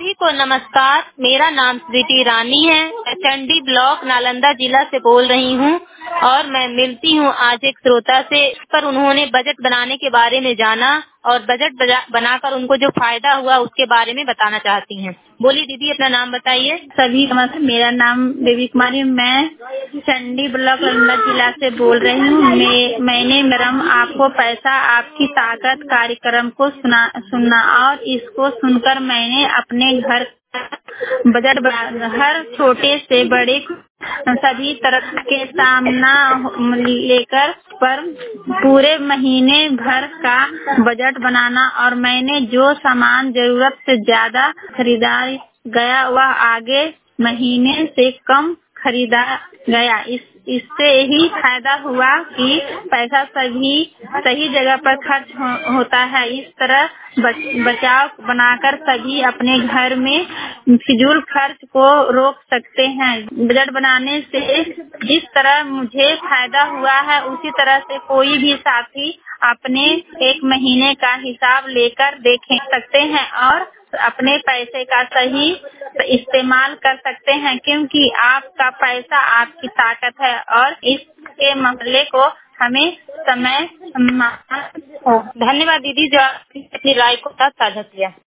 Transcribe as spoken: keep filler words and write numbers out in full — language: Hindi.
सभी को नमस्कार। मेरा नाम स्वीटी रानी है। मैं चंडी ब्लॉक नालंदा जिला से बोल रही हूँ और मैं मिलती हूँ आज एक श्रोता से, पर उन्होंने बजट बनाने के बारे में जाना और बजट बनाकर उनको जो फायदा हुआ उसके बारे में बताना चाहती हैं। बोलिए दीदी, अपना नाम बताइए। सभी नमस्ते, मेरा नाम बेबी कुमारी, मैं चंडी ब्लॉक नालंदा जिला से बोल रही हूँ। मैं, मैंने मैडम आपको पैसा आपकी ताकत कार्यक्रम को सुना सुना और इसको सुनकर मैंने अपने घर बजट बना, हर छोटे से बड़े सभी तरह के सामना लेकर पर पूरे महीने भर का बजट बनाना और मैंने जो सामान जरूरत से ज्यादा खरीदा गया वह आगे महीने से कम खरीदा गया। इस इससे ही फायदा हुआ कि पैसा सभी सही जगह पर खर्च हो, होता है। इस तरह बच, बचाव बनाकर सभी अपने घर में फिजूल खर्च को रोक सकते हैं। बजट बनाने से जिस तरह मुझे फायदा हुआ है उसी तरह से कोई भी साथी अपने एक महीने का हिसाब लेकर देख सकते हैं और अपने पैसे का सही इस्तेमाल कर सकते हैं, क्योंकि आपका पैसा आपकी ताकत है और इसके मामले को हमें समय। धन्यवाद दीदी जो आपने अपनी राय को साथ साझा किया।